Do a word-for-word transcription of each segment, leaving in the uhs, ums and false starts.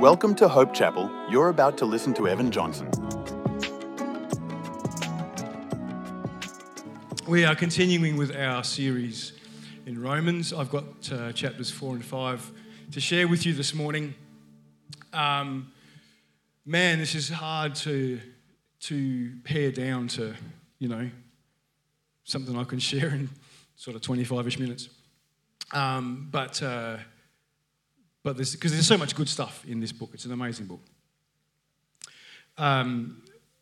Welcome to Hope Chapel. You're about to listen to Evan Johnson. We are continuing with our series in Romans. I've got uh, chapters four and five to share with you this morning. Um, man, this is hard to to pare down to, you know, something I can share in sort of twenty-five-ish minutes. Um, but uh, but there's because there's so much good stuff in this book. It's an amazing book. Um,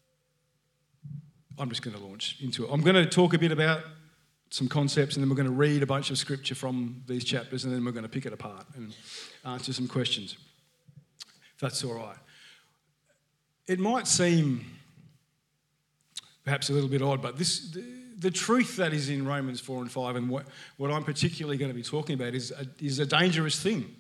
I'm just going to launch into it. I'm going to talk a bit about some concepts, and then we're going to read a bunch of scripture from these chapters, and then we're going to pick it apart and answer some questions, if that's all right. It might seem perhaps a little bit odd, but this the, the truth that is in Romans four and five, and what, what I'm particularly going to be talking about is a, is a dangerous thing.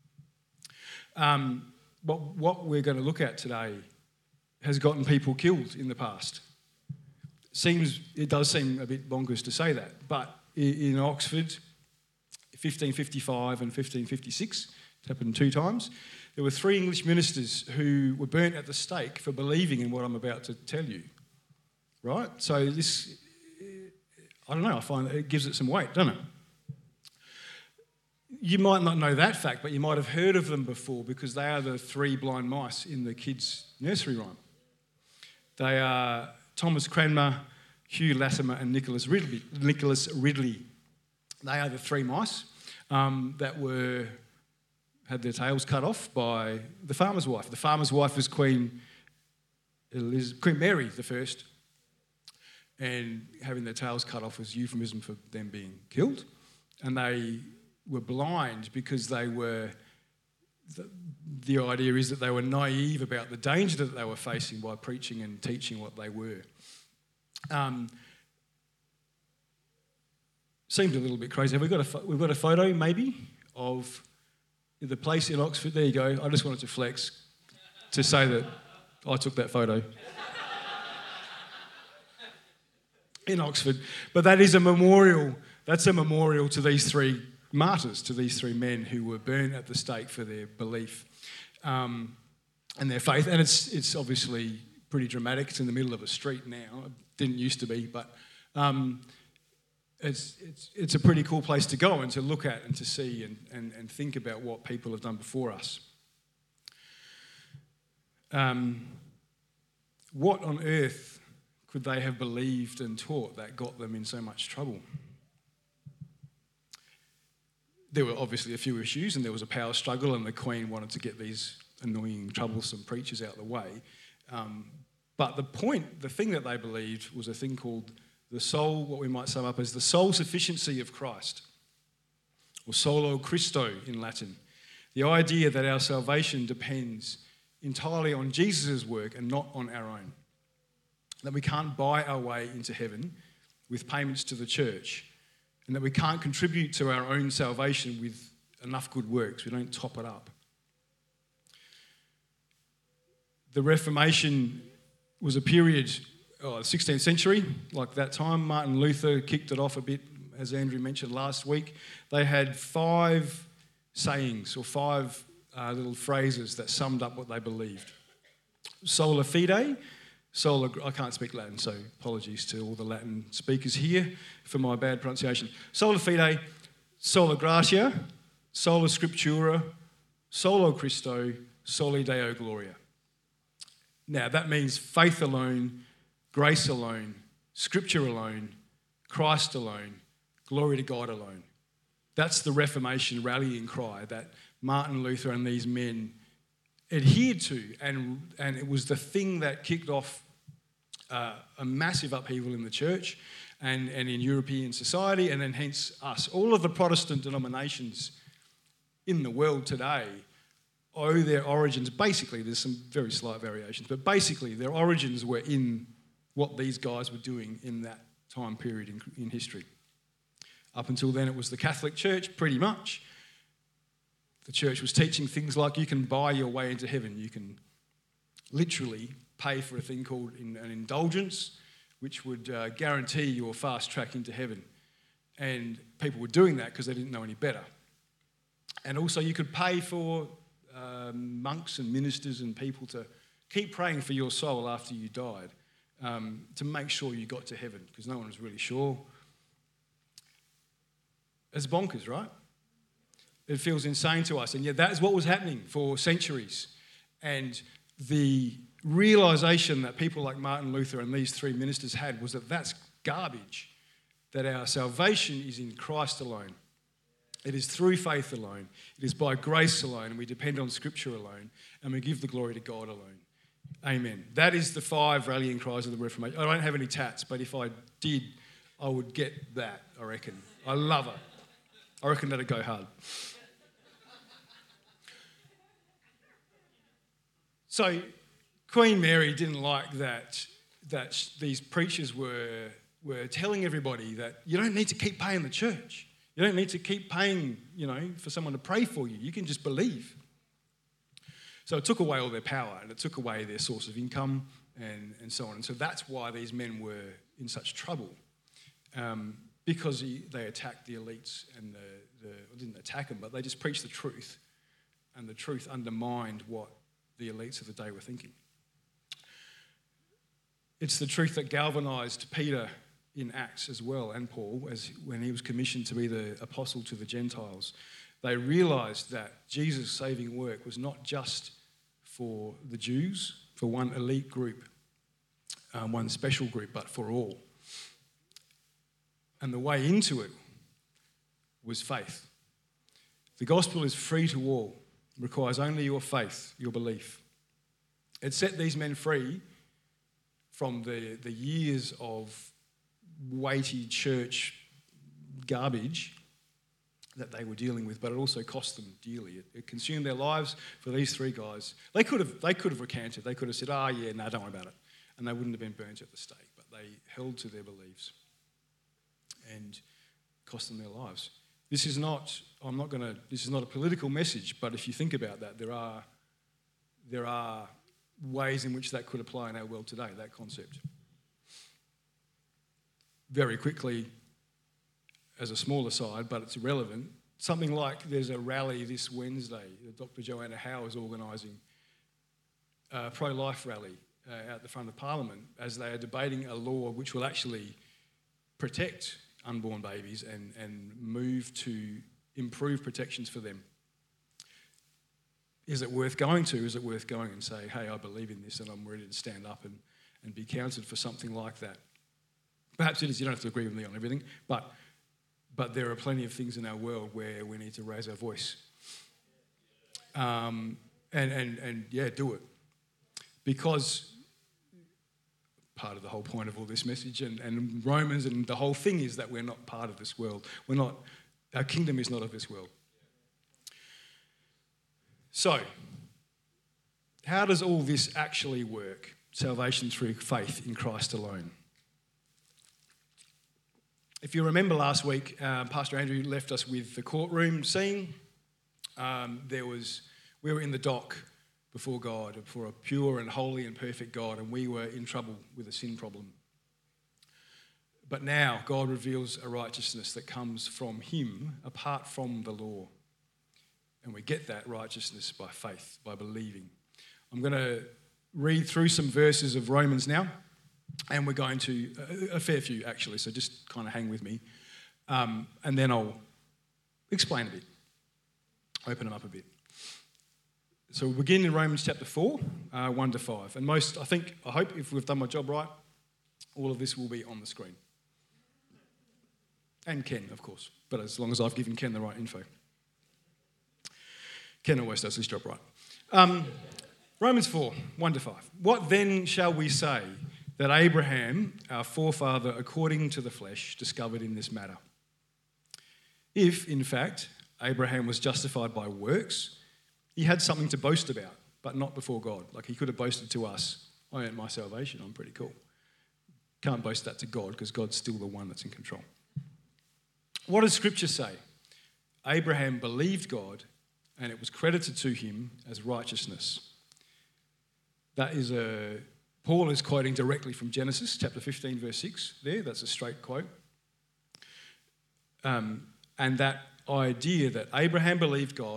Um, what, what we're going to look at today has gotten people killed in the past. Seems it does seem a bit bonkers to say that, but in Oxford, fifteen fifty-five and fifteen fifty-six, it happened two times, there were three English ministers who were burnt at the stake for believing in what I'm about to tell you, right? So this, I don't know, I find it gives it some weight, doesn't it? You might not know that fact, but you might have heard of them before because they are the three blind mice in the kids' nursery rhyme. They are Thomas Cranmer, Hugh Latimer, and Nicholas Ridley. Nicholas Ridley. They are the three mice um, that were had their tails cut off by the farmer's wife. The farmer's wife was Queen Eliz- Queen Mary the First, and having their tails cut off was euphemism for them being killed. And they were blind because they were. The, the idea is that they were naive about the danger that they were facing by preaching and teaching what they were. Um, seemed a little bit crazy. Have we got a we've got a photo maybe of the place in Oxford? There you go. I just wanted to flex to say that I took that photo in Oxford. But that is a memorial. That's a memorial to these three martyrs, to these three men who were burnt at the stake for their belief um, and their faith. And it's it's obviously pretty dramatic. It's in the middle of a street now. It didn't used to be, but um, it's it's it's a pretty cool place to go and to look at and to see and, and, and think about what people have done before us. Um, what on earth could they have believed and taught that got them in so much trouble? There were obviously a few issues and there was a power struggle and the Queen wanted to get these annoying, troublesome preachers out of the way. Um, but the point, the thing that they believed was a thing called the soul, what we might sum up as the sole sufficiency of Christ, or solo Christo in Latin. The idea that our salvation depends entirely on Jesus' work and not on our own. That we can't buy our way into heaven with payments to the church, and that we can't contribute to our own salvation with enough good works. We don't top it up. The Reformation was a period, oh, the sixteenth century, like that time. Martin Luther kicked it off a bit, as Andrew mentioned last week. They had five sayings or five uh, little phrases that summed up what they believed. Sola fide. Sola, I can't speak Latin, so apologies to all the Latin speakers here for my bad pronunciation. Sola fide, sola gratia, sola scriptura, solo Christo, soli Deo gloria. Now, that means faith alone, grace alone, scripture alone, Christ alone, glory to God alone. That's the Reformation rallying cry that Martin Luther and these men adhered to, and, and it was the thing that kicked off uh, a massive upheaval in the church and, and in European society, and then hence us. All of the Protestant denominations in the world today owe their origins, basically, there's some very slight variations, but basically their origins were in what these guys were doing in that time period in, in history. Up until then, it was the Catholic Church, pretty much. The church was teaching things like you can buy your way into heaven. You can literally pay for a thing called an indulgence, which would uh, guarantee your fast track into heaven. And people were doing that because they didn't know any better. And also you could pay for um, monks and ministers and people to keep praying for your soul after you died, um, to make sure you got to heaven, because no one was really sure. It's bonkers, right? It feels insane to us, and yet that is what was happening for centuries. And the realization that people like Martin Luther and these three ministers had was that that's garbage, that our salvation is in Christ alone. It is through faith alone. It is by grace alone, and we depend on Scripture alone, and we give the glory to God alone. Amen. That is the five rallying cries of the Reformation. I don't have any tats, but if I did, I would get that, I reckon. I love it. I reckon that'd go hard. So Queen Mary didn't like that, that these preachers were, were telling everybody that you don't need to keep paying the church. You don't need to keep paying, you know, for someone to pray for you. You can just believe. So it took away all their power, and it took away their source of income and, and so on. And so that's why these men were in such trouble, um, because he, they attacked the elites and the, the well, didn't attack them, but they just preached the truth, and the truth undermined what the elites of the day were thinking. It's the truth that galvanised Peter in Acts as well, and Paul, as when he was commissioned to be the apostle to the Gentiles. They realised that Jesus' saving work was not just for the Jews, for one elite group, um, one special group, but for all. And the way into it was faith. The gospel is free to all. It requires only your faith, your belief. It set these men free from the, the years of weighty church garbage that they were dealing with, but it also cost them dearly. It, it consumed their lives for these three guys. They could have they could have recanted. They could have said, oh yeah, no, don't worry about it. And they wouldn't have been burnt at the stake, but they held to their beliefs and cost them their lives. This is not, I'm not going to, this is not a political message, but if you think about that, there are, there are ways in which that could apply in our world today, that concept. Very quickly, as a small aside, but it's irrelevant, something like there's a rally this Wednesday that Doctor Joanna Howe is organising, a pro-life rally uh, out the front of Parliament, as they are debating a law which will actually protect unborn babies and, and move to improve protections for them. Is it worth going to? Is it worth going and say, hey, I believe in this and I'm ready to stand up and, and be counted for something like that? Perhaps it is, you don't have to agree with me on everything, but but there are plenty of things in our world where we need to raise our voice. Um, and, and, and yeah, do it. Because part of the whole point of all this message and, and Romans and the whole thing is that we're not part of this world. We're not, our kingdom is not of this world. So, how does all this actually work? Salvation through faith in Christ alone. If you remember last week, uh, Pastor Andrew left us with the courtroom scene. Um, there was, we were in the dock before God, before a pure and holy and perfect God, and we were in trouble with a sin problem. But now God reveals a righteousness that comes from him apart from the law. And we get that righteousness by faith, by believing. I'm going to read through some verses of Romans now. And we're going to, a fair few actually, so just kind of hang with me. Um, and then I'll explain a bit, open them up a bit. So we'll begin in Romans chapter four, uh, one to five. And most, I think, I hope if we've done my job right, all of this will be on the screen. And Ken, of course, but as long as I've given Ken the right info. Ken always does his job right. Um, Romans four, one to five. What then shall we say that Abraham, our forefather according to the flesh, discovered in this matter? If, in fact, Abraham was justified by works, he had something to boast about, but not before God. Like he could have boasted to us, I earned my salvation, I'm pretty cool. Can't boast that to God because God's still the one that's in control. What does Scripture say? Abraham believed God and it was credited to him as righteousness. That is a... Paul is quoting directly from Genesis chapter fifteen, verse six there. That's a straight quote. Um, and that idea that Abraham believed God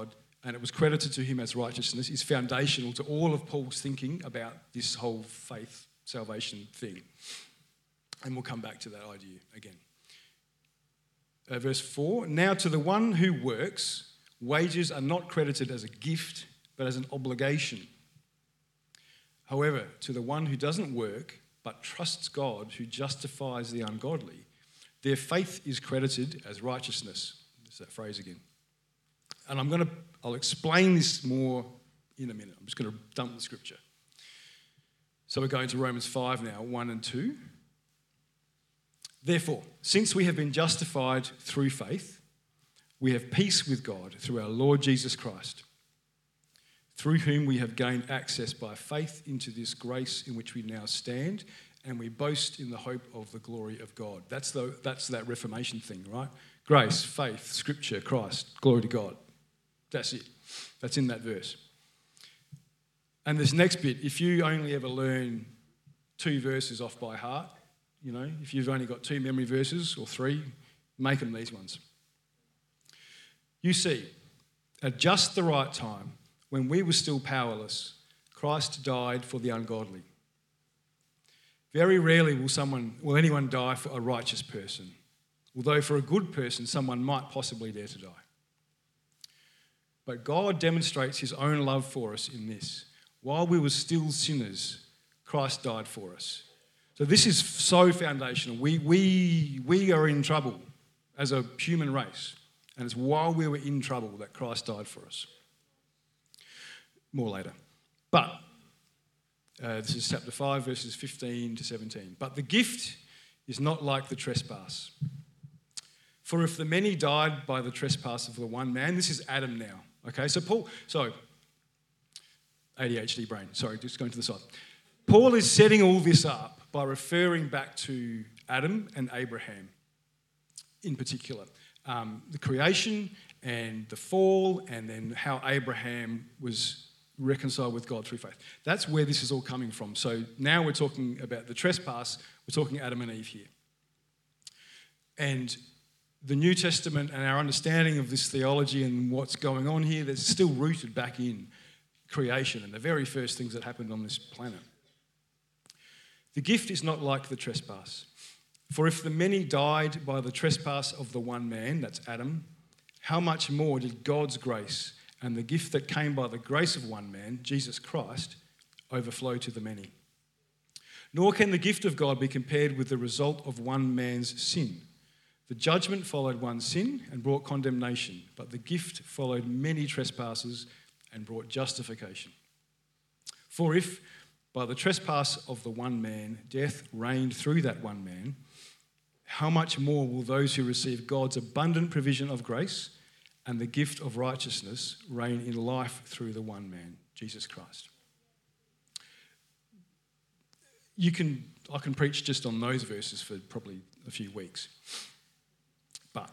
and it was credited to him as righteousness, is foundational to all of Paul's thinking about this whole faith salvation thing. And we'll come back to that idea again. Uh, verse four, now to the one who works, wages are not credited as a gift, but as an obligation. However, to the one who doesn't work, but trusts God who justifies the ungodly, their faith is credited as righteousness. There's that phrase again. And I'm going to, I'll explain this more in a minute. I'm just going to dump the scripture. So we're going to Romans five now, one and two. Therefore, since we have been justified through faith, we have peace with God through our Lord Jesus Christ, through whom we have gained access by faith into this grace in which we now stand, and we boast in the hope of the glory of God. That's the, that's that Reformation thing, right? Grace, faith, Scripture, Christ, glory to God. That's it. That's in that verse. And this next bit, if you only ever learn two verses off by heart, you know, if you've only got two memory verses or three, make them these ones. You see, at just the right time, when we were still powerless, Christ died for the ungodly. Very rarely will someone, will anyone die for a righteous person, although for a good person, someone might possibly dare to die. But God demonstrates his own love for us in this. While we were still sinners, Christ died for us. So this is so foundational. We, we, we are in trouble as a human race. And it's while we were in trouble that Christ died for us. More later. But, uh, this is chapter five, verses fifteen to seventeen. But the gift is not like the trespass. For if the many died by the trespass of the one man, this is Adam now. Okay, so Paul, so, A D H D brain, sorry, just going to the side. Paul is setting all this up by referring back to Adam and Abraham in particular. Um, the creation and the fall, and then how Abraham was reconciled with God through faith. That's where this is all coming from. So now we're talking about the trespass, we're talking Adam and Eve here. And the New Testament and our understanding of this theology and what's going on here, that's still rooted back in creation and the very first things that happened on this planet. The gift is not like the trespass. For if the many died by the trespass of the one man, that's Adam, how much more did God's grace and the gift that came by the grace of one man, Jesus Christ, overflow to the many? Nor can the gift of God be compared with the result of one man's sin. The judgment followed one sin and brought condemnation, but the gift followed many trespasses and brought justification. For if, by the trespass of the one man, death reigned through that one man, how much more will those who receive God's abundant provision of grace and the gift of righteousness reign in life through the one man, Jesus Christ? You can, I can preach just on those verses for probably a few weeks. But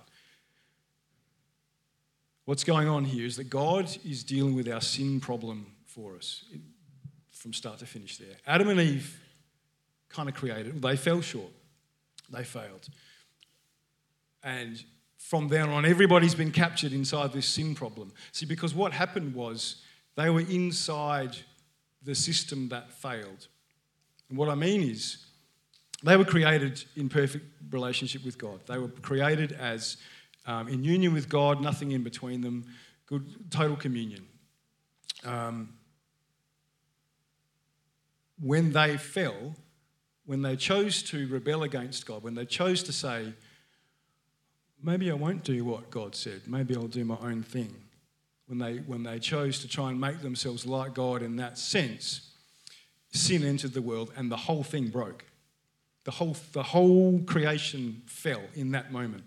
what's going on here is that God is dealing with our sin problem for us from start to finish there. Adam and Eve kind of created, they fell short. They failed. And from then on, everybody's been captured inside this sin problem. See, because what happened was they were inside the system that failed. And what I mean is, they were created in perfect relationship with God. They were created as um, in union with God, nothing in between them, good, total communion. Um, when they fell, when they chose to rebel against God, when they chose to say, maybe I won't do what God said, maybe I'll do my own thing, when they, when they chose to try and make themselves like God in that sense, sin entered the world and the whole thing broke. The whole, the whole creation fell in that moment.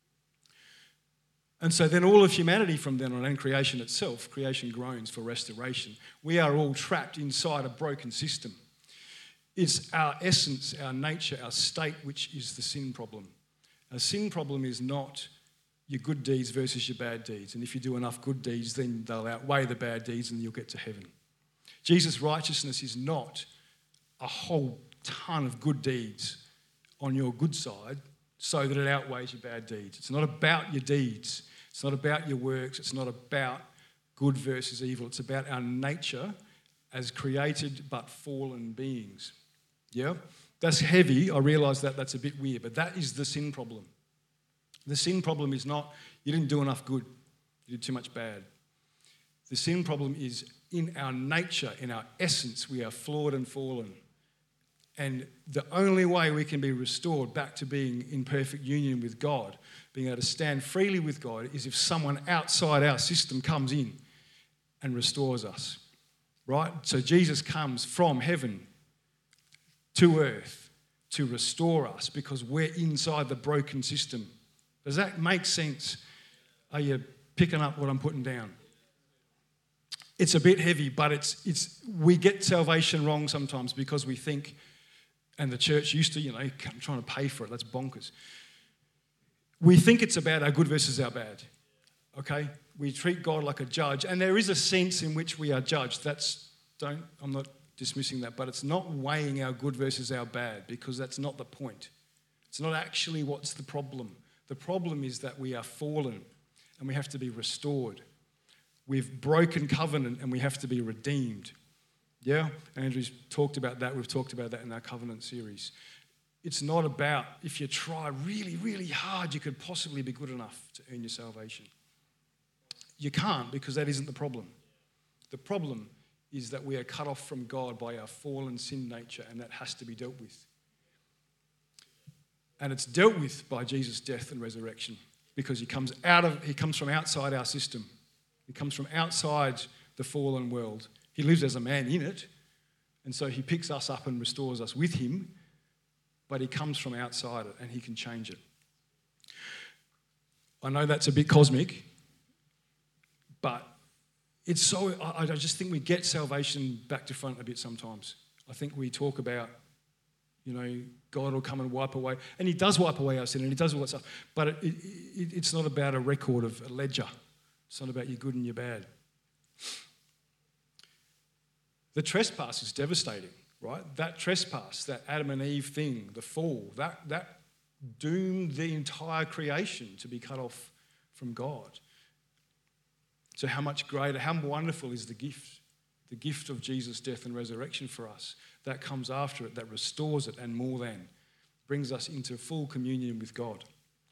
And so then all of humanity from then on, and creation itself, creation groans for restoration. We are all trapped inside a broken system. It's our essence, our nature, our state, which is the sin problem. A sin problem is not your good deeds versus your bad deeds. And if you do enough good deeds, then they'll outweigh the bad deeds and you'll get to heaven. Jesus' righteousness is not a whole ton of good deeds on your good side so that it outweighs your bad deeds. It's not about your deeds. It's not about your works. It's not about good versus evil. It's about our nature as created but fallen beings. Yeah? That's heavy. I realise that that's a bit weird, but that is the sin problem. The sin problem is not you didn't do enough good, you did too much bad. The sin problem is in our nature, in our essence, we are flawed and fallen. And the only way we can be restored back to being in perfect union with God, being able to stand freely with God, is if someone outside our system comes in and restores us, right? So Jesus comes from heaven to earth to restore us because we're inside the broken system. Does that make sense? Are you picking up what I'm putting down? It's a bit heavy, but it's it's we get salvation wrong sometimes because we think, and the church used to, you know, I'm trying to pay for it. That's bonkers. We think it's about our good versus our bad, okay? We treat God like a judge, and there is a sense in which we are judged. That's, don't, I'm not dismissing that, but it's not weighing our good versus our bad because that's not the point. It's not actually what's the problem. The problem is that we are fallen and we have to be restored. We've broken covenant and we have to be redeemed. Yeah? Andrew's talked about that. We've talked about that in our covenant series. It's not about if you try really, really hard, you could possibly be good enough to earn your salvation. You can't because that isn't the problem. The problem is that we are cut off from God by our fallen sin nature, and that has to be dealt with. And it's dealt with by Jesus' death and resurrection because he comes out of he comes from outside our system. He comes from outside the fallen world. He lives as a man in it, and so he picks us up and restores us with him, but he comes from outside it and he can change it. I know that's a bit cosmic, but it's so, I, I just think we get salvation back to front a bit sometimes. I think we talk about, you know, God will come and wipe away, and he does wipe away our sin and he does all that stuff, but it, it, it, it's not about a record of a ledger. It's not about your good and your bad. The trespass is devastating, right? That trespass, that Adam and Eve thing, the fall, that, that doomed the entire creation to be cut off from God. So how much greater, how wonderful is the gift, the gift of Jesus' death and resurrection for us. That comes after it, that restores it and more than, brings us into full communion with God.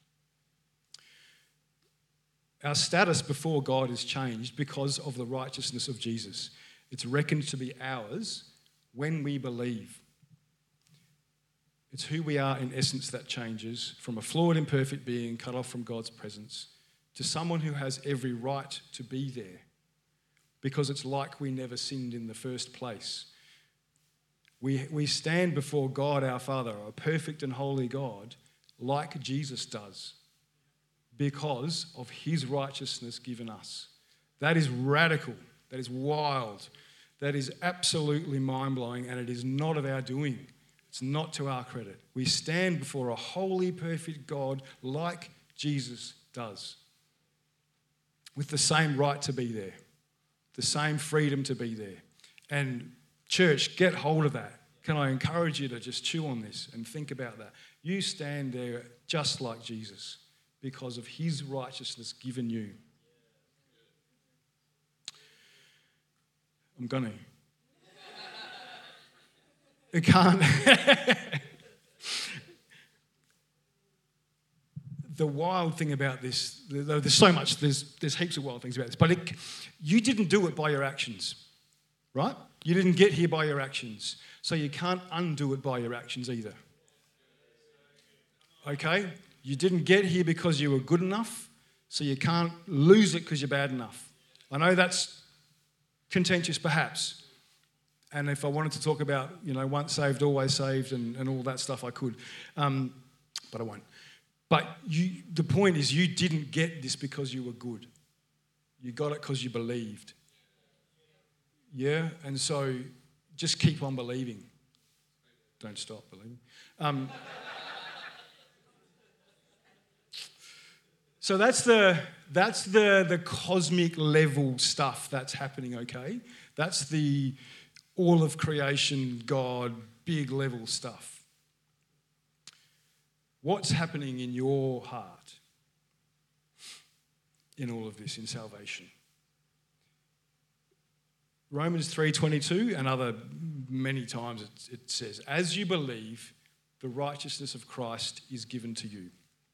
Our status before God is changed because of the righteousness of Jesus. It's reckoned to be ours when we believe. It's who we are in essence that changes from a flawed, imperfect being cut off from God's presence to someone who has every right to be there because it's like we never sinned in the first place. We, we stand before God our Father, a perfect and holy God, like Jesus does, because of his righteousness given us. That is radical. That is wild. That is absolutely mind-blowing, and it is not of our doing. It's not to our credit. We stand before a holy, perfect God like Jesus does, with the same right to be there, the same freedom to be there. And church, get hold of that. Can I encourage you to just chew on this and think about that? You stand there just like Jesus, because of his righteousness given you. I'm going to. It can't. The wild thing about this, there's so much, there's, there's heaps of wild things about this, but it, you didn't do it by your actions, right? You didn't get here by your actions, so you can't undo it by your actions either. Okay? You didn't get here because you were good enough, so you can't lose it because you're bad enough. I know that's contentious perhaps, and if I wanted to talk about, you know, once saved, always saved and, and all that stuff, I could, um, but I won't. But you, the point is you didn't get this because you were good. You got it because you believed. Yeah? And so just keep on believing. Don't stop believing. Um, So that's the that's the the cosmic level stuff that's happening, okay? That's the all of creation, God, big level stuff. What's happening in your heart in all of this, in salvation? Romans three twenty-two and other many times it, it says, as you believe, the righteousness of Christ is given to you.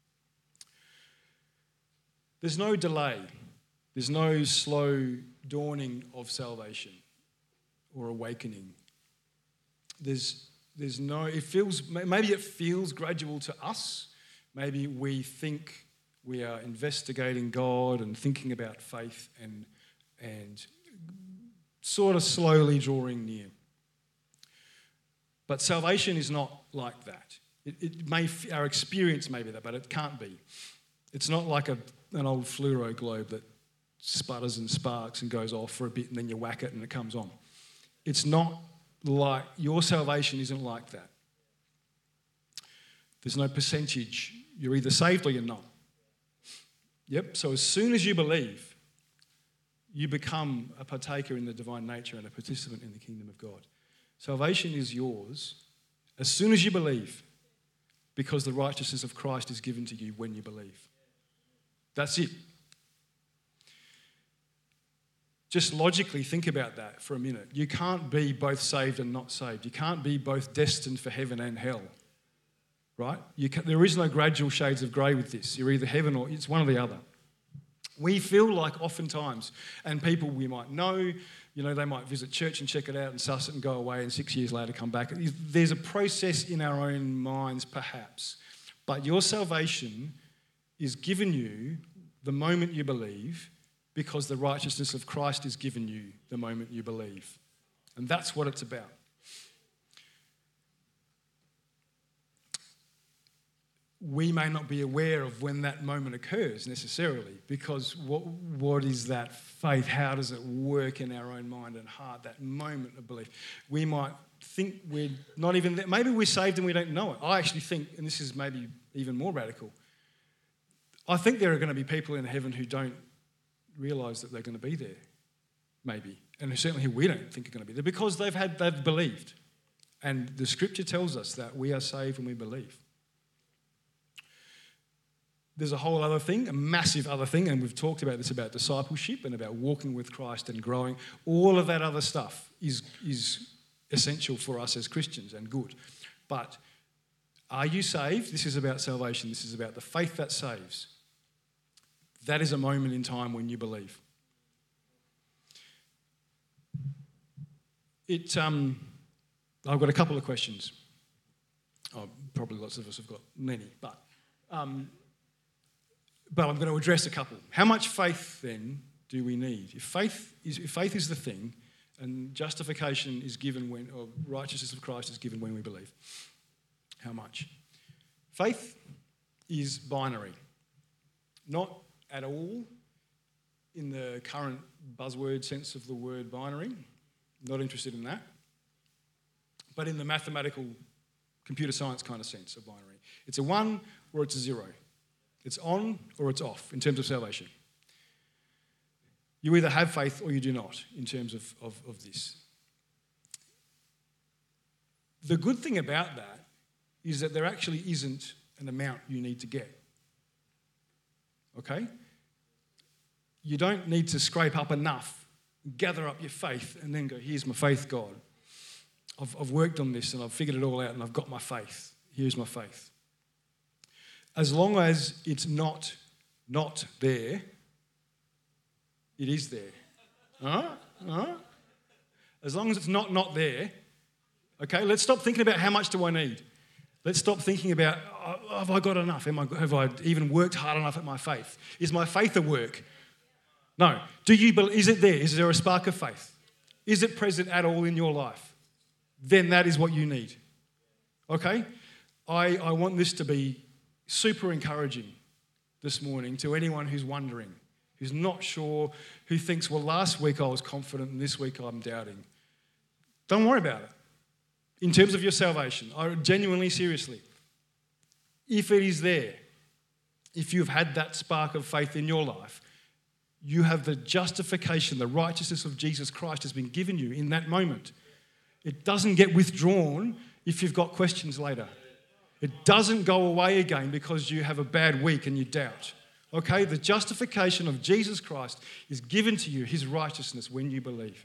There's no delay. There's no slow dawning of salvation or awakening. There's, there's no, it feels, maybe it feels gradual to us. Maybe we think we are investigating God and thinking about faith and, and sort of slowly drawing near. But salvation is not like that. It, it may, our experience may be that, but it can't be. It's not like a, an old fluoro globe that sputters and sparks and goes off for a bit and then you whack it and it comes on. It's not like, your salvation isn't like that. There's no percentage. You're either saved or you're not. Yep, so as soon as you believe, you become a partaker in the divine nature and a participant in the kingdom of God. Salvation is yours as soon as you believe, because the righteousness of Christ is given to you when you believe. That's it. Just logically think about that for a minute. You can't be both saved and not saved. You can't be both destined for heaven and hell, right? You can, there is no gradual shades of grey with this. You're either heaven or it's one or the other. We feel like oftentimes, and people we might know, you know, they might visit church and check it out and suss it and go away and six years later come back. There's a process in our own minds perhaps, but your salvation is given you the moment you believe, because the righteousness of Christ is given you the moment you believe. And that's what it's about. We may not be aware of when that moment occurs necessarily, because what, what is that faith? How does it work in our own mind and heart, that moment of belief? We might think we're not even there. Maybe we're saved and we don't know it. I actually think, and this is maybe even more radical, I think there are going to be people in heaven who don't realise that they're going to be there, maybe, and certainly who we don't think are going to be there, because they've had they've believed, and the Scripture tells us that we are saved when we believe. There's a whole other thing, a massive other thing, and we've talked about this, about discipleship and about walking with Christ and growing. All of that other stuff is is essential for us as Christians and good. But are you saved? This is about salvation. This is about the faith that saves. That is a moment in time when you believe. It. Um, I've got a couple of questions. Oh, probably lots of us have got many, but um, but I'm going to address a couple. How much faith then do we need? If faith is if faith is the thing, and justification is given when, or righteousness of Christ is given when we believe, how much? Faith is binary, not at all in the current buzzword sense of the word binary. Not interested in that. But in the mathematical computer science kind of sense of binary. It's a one or it's a zero. It's on or it's off in terms of salvation. You either have faith or you do not in terms of, of, of this. The good thing about that is that there actually isn't an amount you need to get. Okay? You don't need to scrape up enough, gather up your faith, and then go, here's my faith, God. I've, I've worked on this and I've figured it all out and I've got my faith. Here's my faith. As long as it's not not there, it is there. Huh? Huh? As long as it's not not there, okay, let's stop thinking about how much do I need. Let's stop thinking about, oh, have I got enough? Am I, have I even worked hard enough at my faith? Is my faith a work? No. Do you? Is it there? Is there a spark of faith? Is it present at all in your life? Then that is what you need. Okay? I, I want this to be super encouraging this morning to anyone who's wondering, who's not sure, who thinks, well, last week I was confident and this week I'm doubting. Don't worry about it. In terms of your salvation, I genuinely, seriously, if it is there, if you've had that spark of faith in your life, you have the justification, the righteousness of Jesus Christ has been given you in that moment. It doesn't get withdrawn if you've got questions later. It doesn't go away again because you have a bad week and you doubt. Okay, the justification of Jesus Christ is given to you, his righteousness, when you believe.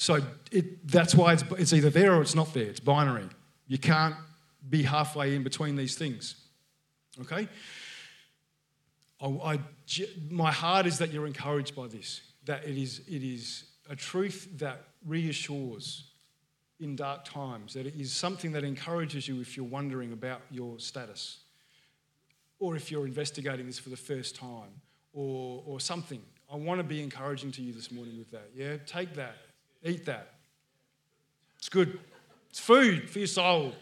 So it, that's why it's, it's either there or it's not there. It's binary. You can't be halfway in between these things. Okay? I, I, my heart is that you're encouraged by this, that it is, it is a truth that reassures in dark times, that it is something that encourages you if you're wondering about your status, or if you're investigating this for the first time, or, or something. I want to be encouraging to you this morning with that. Yeah, take that, eat that. It's good. It's food for your soul.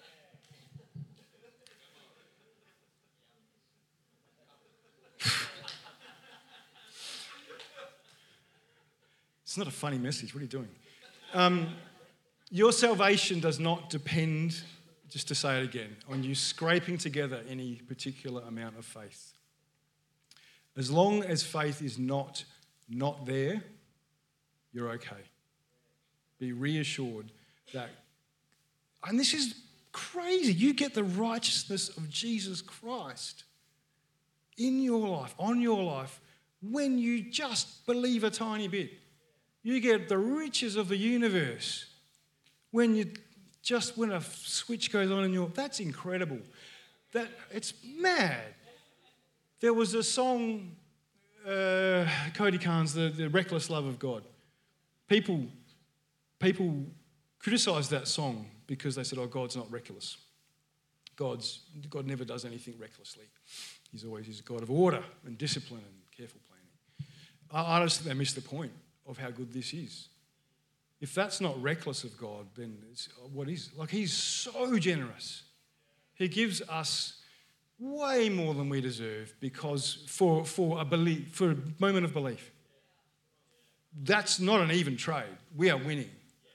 It's not a funny message. What are you doing? Um, your salvation does not depend, just to say it again, on you scraping together any particular amount of faith. As long as faith is not not there, you're okay. Be reassured that, and this is crazy, you get the righteousness of Jesus Christ in your life, on your life, when you just believe a tiny bit. You get the riches of the universe when you just, when a switch goes on in your, that's incredible. That, it's mad. There was a song, uh, Cody Carnes, the, the Reckless Love of God. People, people criticised that song because they said, oh, God's not reckless. God's, God never does anything recklessly. He's always he's a God of order and discipline and careful planning. I, I just think they missed the point of how good this is. If that's not reckless of God, then it's, what is? Like, he's so generous. He gives us way more than we deserve because for, for a belief, for a moment of belief. That's not an even trade. We are winning.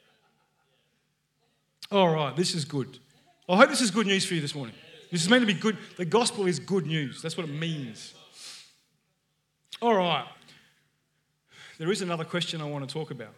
All right, this is good. I hope this is good news for you this morning. This is meant to be good. The gospel is good news. That's what it means. All right. There is another question I want to talk about.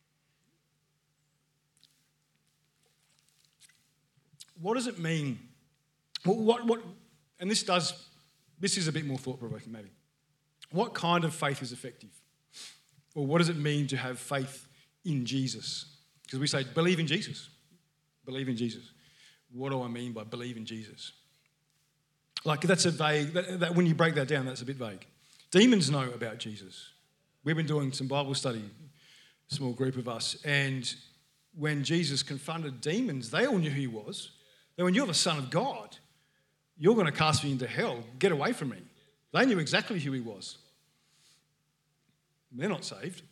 What does it mean? What, what, what, and this does, this is a bit more thought-provoking maybe. What kind of faith is effective? Or what does it mean to have faith in Jesus? Because we say, believe in Jesus. Believe in Jesus. What do I mean by believe in Jesus? Like, that's a vague, that, that, when you break that down, that's a bit vague. Demons know about Jesus. We've been doing some Bible study, a small group of us, and when Jesus confronted demons, they all knew who he was. They went, you're the Son of God. You're going to cast me into hell. Get away from me. They knew exactly who he was. They're not saved.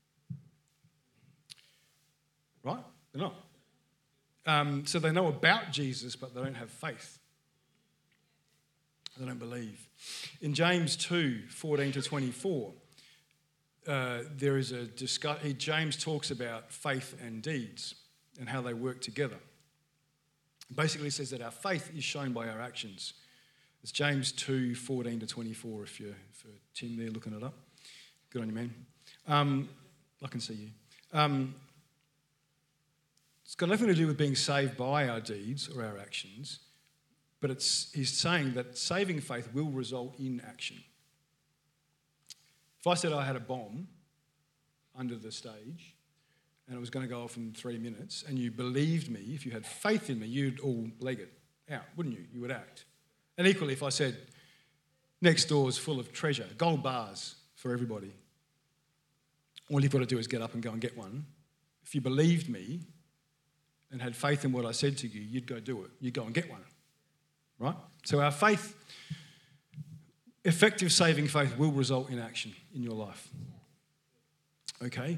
Right? They're not. Um, so they know about Jesus, but they don't have faith. They don't believe. In James two, fourteen to twenty-four, uh, there is a discuss. James talks about faith and deeds and how they work together. Basically, it says that our faith is shown by our actions. It's James two, fourteen to twenty-four. If you're for Tim there looking it up, good on you, man. Um, I can see you. Um, it's got nothing to do with being saved by our deeds or our actions, but it's he's saying that saving faith will result in action. If I said I had a bomb under the stage and it was going to go off in three minutes and you believed me, if you had faith in me, you'd all leg it out, wouldn't you? You would act. And equally, if I said next door is full of treasure, gold bars for everybody, all you've got to do is get up and go and get one. If you believed me and had faith in what I said to you, you'd go do it. You'd go and get one, right? So our faith, effective saving faith will result in action in your life. Okay?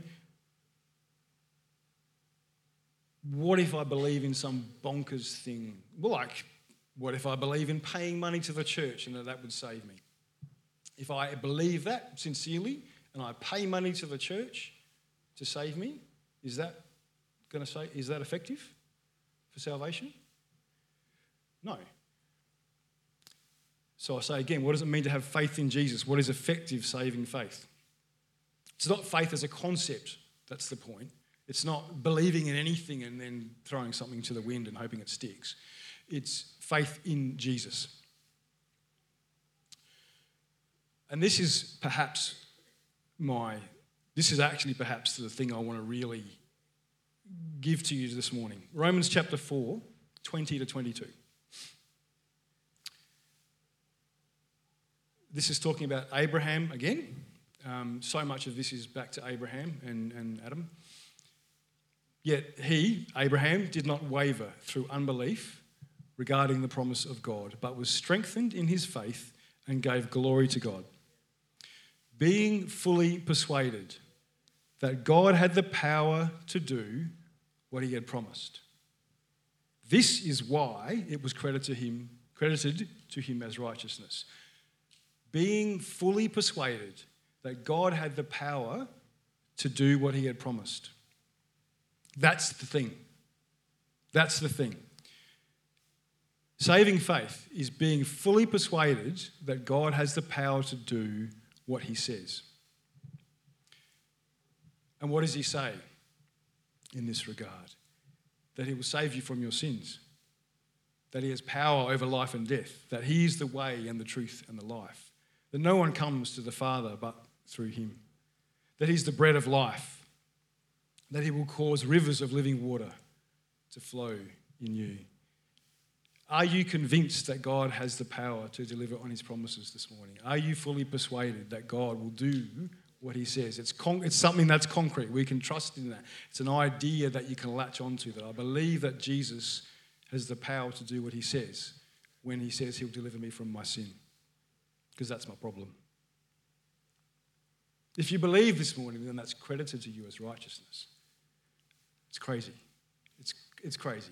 What if I believe in some bonkers thing? Well, like, what if I believe in paying money to the church and that that would save me? If I believe that sincerely and I pay money to the church to save me, is that going to say, is that effective for salvation? No. So I say again, what does it mean to have faith in Jesus? What is effective saving faith? It's not faith as a concept, that's the point. It's not believing in anything and then throwing something to the wind and hoping it sticks. It's faith in Jesus. And this is perhaps my, this is actually perhaps the thing I want to really give to you this morning. Romans chapter four, twenty to twenty-two. This is talking about Abraham again. Um, so much of this is back to Abraham and, and Adam. Yet he, Abraham, did not waver through unbelief regarding the promise of God, but was strengthened in his faith and gave glory to God, being fully persuaded that God had the power to do what he had promised. This is why it was credited to him, credited to him as righteousness. Being fully persuaded that God had the power to do what he had promised. That's the thing. That's the thing. Saving faith is being fully persuaded that God has the power to do what he says. And what does he say in this regard? That he will save you from your sins. That he has power over life and death. That he is the way and the truth and the life. That no one comes to the Father but through him. That he's the bread of life. That he will cause rivers of living water to flow in you. Are you convinced that God has the power to deliver on his promises this morning? Are you fully persuaded that God will do what he says? It's con- it's something that's concrete. We can trust in that. It's an idea that you can latch onto, that I believe that Jesus has the power to do what he says when he says he'll deliver me from my sin. Because that's my problem. If you believe this morning, then that's credited to you as righteousness. It's crazy. It's, it's crazy.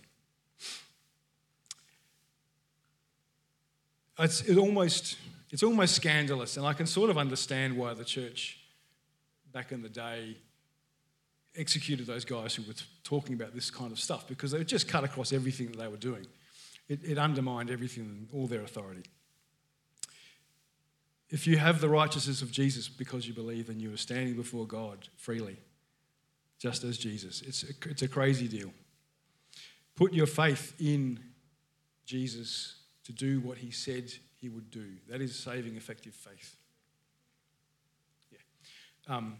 It's it almost it's almost scandalous, and I can sort of understand why the church back in the day executed those guys who were t- talking about this kind of stuff, because they just cut across everything that they were doing. It, it undermined everything, all their authority. If you have the righteousness of Jesus because you believe, then you are standing before God freely, just as Jesus. It's a, it's a crazy deal. Put your faith in Jesus to do what he said he would do. That is saving, effective faith. Yeah. Um,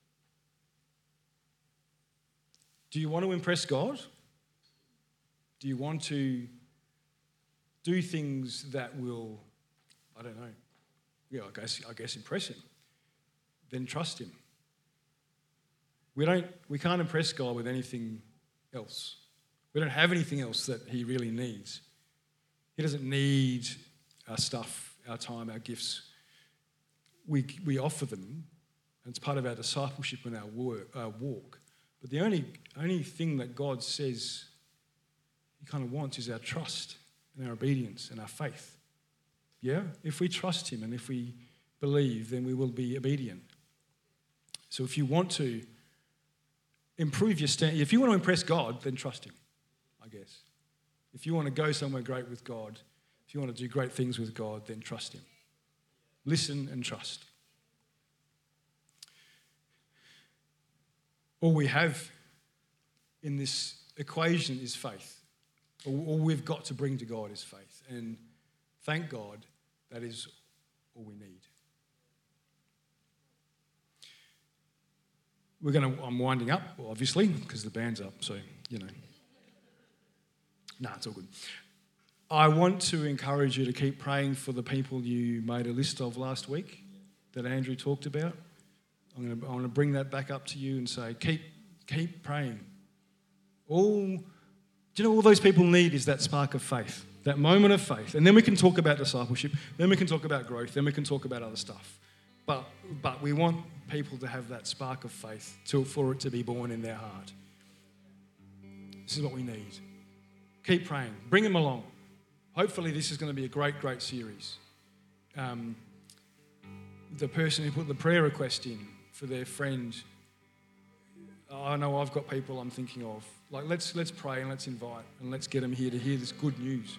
do you want to impress God? Do you want to do things that will, I don't know, yeah, I guess, I guess impress him? Then trust him. We don't. We can't impress God with anything else. We don't have anything else that he really needs. He doesn't need our stuff, our time, our gifts. We we offer them, and it's part of our discipleship and our work, our walk. But the only only thing that God says he kind of wants is our trust and our obedience and our faith. Yeah? If we trust him and if we believe, then we will be obedient. So if you want to improve your stand, if you want to impress God, then trust him, I guess. If you want to go somewhere great with God, if you want to do great things with God, then trust him. Listen and trust. All we have in this equation is faith. All, all we've got to bring to God is faith. And thank God, that is all we need. We're going to, I'm winding up, obviously, because the band's up, so, you know. Nah, it's all good. I want to encourage you to keep praying for the people you made a list of last week that Andrew talked about. I'm going to, I want to bring that back up to you and say, keep, keep praying. All, do you know all those people need is that spark of faith, that moment of faith. And then we can talk about discipleship, then we can talk about growth, then we can talk about other stuff. But but we want people to have that spark of faith to, for it to be born in their heart. This is what we need. Keep praying. Bring them along. Hopefully this is going to be a great, great series. Um, the person who put the prayer request in for their friend, I know I've got people I'm thinking of. Like, let's let's pray and let's invite and let's get them here to hear this good news.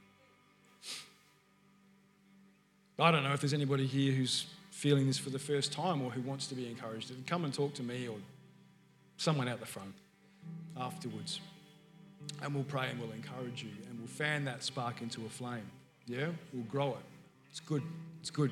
I don't know if there's anybody here who's feeling this for the first time or who wants to be encouraged. Come and talk to me or someone out the front afterwards. And we'll pray and we'll encourage you and we'll fan that spark into a flame. Yeah? We'll grow it. It's good. It's good.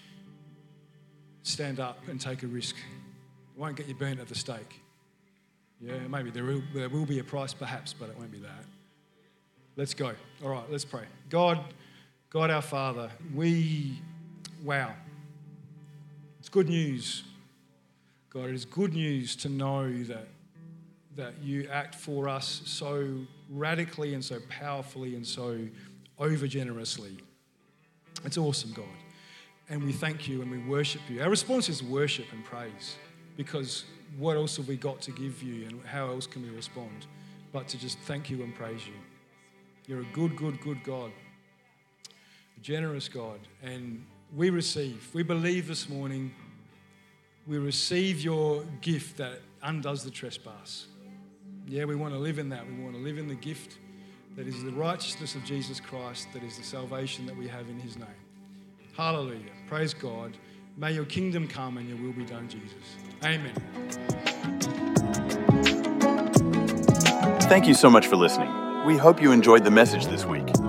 Stand up and take a risk. It won't get you burnt at the stake. Yeah, maybe there will, there will be a price perhaps, but it won't be that. Let's go. All right, let's pray. God, God our Father, we, wow. It's good news. God, it is good news to know that, that you act for us so radically and so powerfully and so over-generously. It's awesome, God. And we thank you and we worship you. Our response is worship and praise, because what else have we got to give you, and how else can we respond but to just thank you and praise you? You're a good, good, good God, a generous God, and we receive, we believe this morning, we receive your gift that undoes the trespass. Yeah, we want to live in that. We want to live in the gift that is the righteousness of Jesus Christ, that is the salvation that we have in his name. Hallelujah. Praise God. May your kingdom come and your will be done, Jesus. Amen. Thank you so much for listening. We hope you enjoyed the message this week.